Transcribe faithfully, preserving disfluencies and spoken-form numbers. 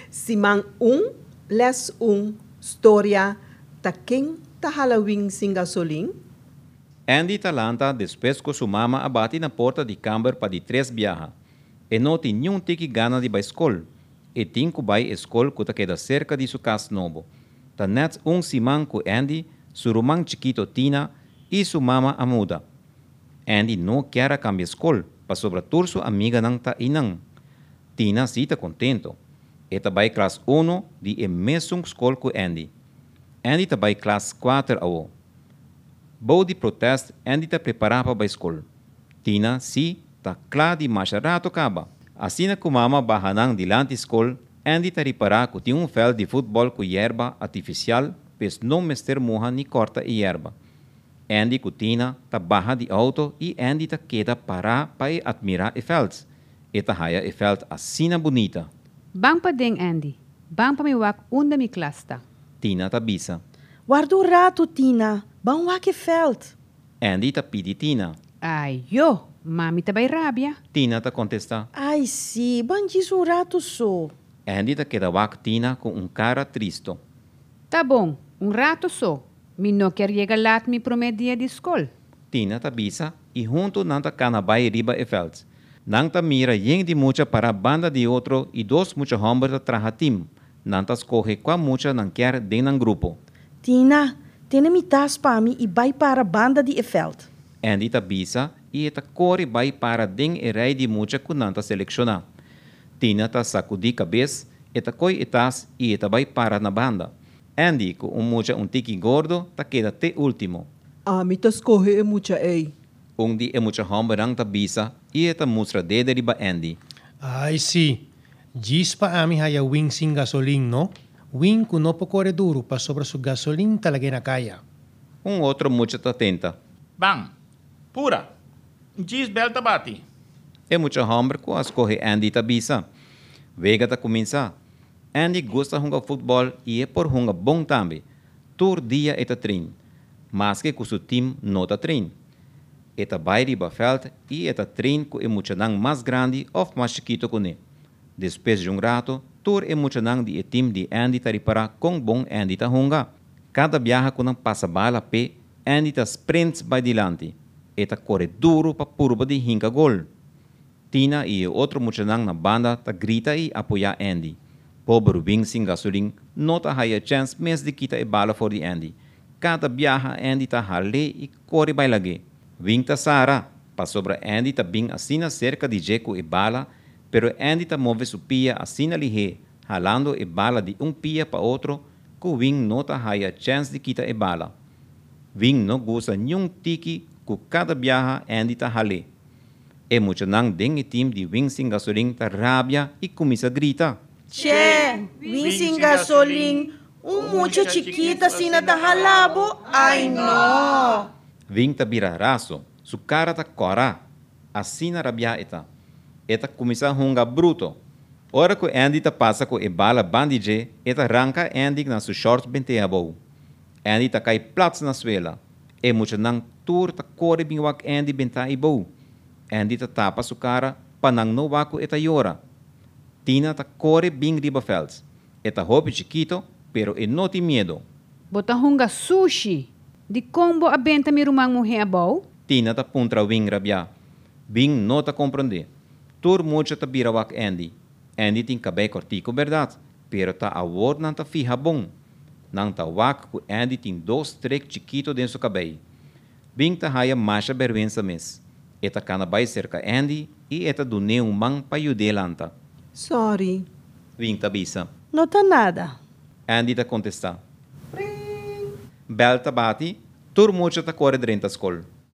Simang um, les um, Storia, taking tahalawing singasoling? Andy talanta después que sua mama abate na porta de camber para de três viaja. E não tem nenhum tiki gana de ir escola. E tem que ir escola que queda cerca de sua casa novo. Ta net um simang com Andy, su romang chiquito Tina e sua mama a muda. Andy não quer cambiar escola, para sobretudo sua amiga não ta inang. Tina sim está contento. E ta vai classe um de e mesmo escola com Andy. Andy ta vai classe quatro ao. Bom de protesto, Andy está preparado para a escola. Tina, sim, está claro de mais rato acaba. Assim que a mama bahanang dilante da escola, Andy está reparado que tem um fel de futebol com erva artificial, pois não mester moja nem corta a erva. Andy com Tina está barra de auto e Andy está queda parar para admirar o fel. E está haia o fel assim bonita. Bang pa ding, Andy. Bang pa miwak unda mi klasta. Tina está bisa. Guarda o rato, Tina. Bang wake veld. Andy está pidi Tina. Ay, yo. Mami tabay rabia. Tina está contesta. Ai, sim. Bang diz um rato só. Andy está queda wak Tina com um cara triste. Tá bom, um rato só. Mi no quer llegar lat mi primeiro dia de escola. Tina está bisa e junto não está cana vai riba e veld. Não está mira yeng de mucha para a banda de outro e dois mucha homens traja team. Não está escorre qual mucha não quer dentro do grupo. Tina, tem me tas para mim e vai para a banda de veld. Andy está bisa e está corre vai para den e rei de mucha que não está selecionar. Tina está sacudi cabeça, eta coi etas e eta vai para na banda. Andy, com um mucha um tiki gordo, está queda até último. Ah, me tas corre e mucha ei. Um di e mucha homem ta bisa e eta mostra dede riba Andy. Ai, sim. Diz pa ami haya wing sing gasoling, no? Wing ku no po corre duro pa sobra su gasoling talaga na kaya. Um outro mucha ta tenta. Bang, pura. Diz belta bati. E mucha homem com as corre Andy ta bisa. Vega ta começa. Andy gosta hunga futebol e é por hunga bom também. Tur dia eta trein. Mas que com seu time não ta trein. Eta vai riba veld e eta trein com e mucha nang mais grande ou mais chiquito com ne. Depois de um rato, tur e mucha nang de e time de Andy ta ripara com bom Andy ta hunga. Cada viaja com nang passa bala pe, Andy ta sprints by dilante. Eta corre duro pa purba de hinka gol. Tina e outro mucha nang na banda ta grita e apoia Andy. Pobre wing sin gasoling, não ta haya chance mes de kita e bala for de Andy. Cada viaja Andy ta hale e corre by lage. Wing ta Sara, pa sobra Andy ta bing asina cerca de Jeco e bala, pero Andy ta move su pia asina lihe, halando e bala de um pia pa outro, ku Wing não ta haya chance de kita e bala. Wing não gosta nenhum tiki ku cada viaja Andy ta hale. E mucha nang deng e team de Wing sin gasoling ta rabia e começa a grita. Che, wing sing gasoling. Um mucha chiquita sina ta halabo. Ai, no. Wing ta bira raso, su cara ta cora, assina rabia eta. Eta começa a hunga bruto. Ora que Andy ta passa com e bala bandije, eta arranca Andy na su short benteabo. Andy ta cai plats na suela. E mucha nang tur ta corre bing wak Andy benta ibo. Andy ta tapa su cara, panang no wako eta yora. Tina ta corre bing riba veld. Eta hopi chiquito, pero e no ti miedo. Bota hunga sushi. Di combo a benta mi rumang mo heabaw? Tina ta puntra Wing rabia. Wing no ta comprende. Tur mucha ta bira wak Andy. Andy tin cabay cortico verdade, pero ta award nan ta fija bom. Nang ta wak ku Andy tin dos trek chiquito dentro do cabay. Wing ta haya masha verwensa mes. Eta cana bay cerca Andy e eta dune um mang pa yudelanta. Sorry. Wing ta bisa. Não tá nada. Andy ta contesta. Bel ta bati, tur mucha ta corre dentro da escola.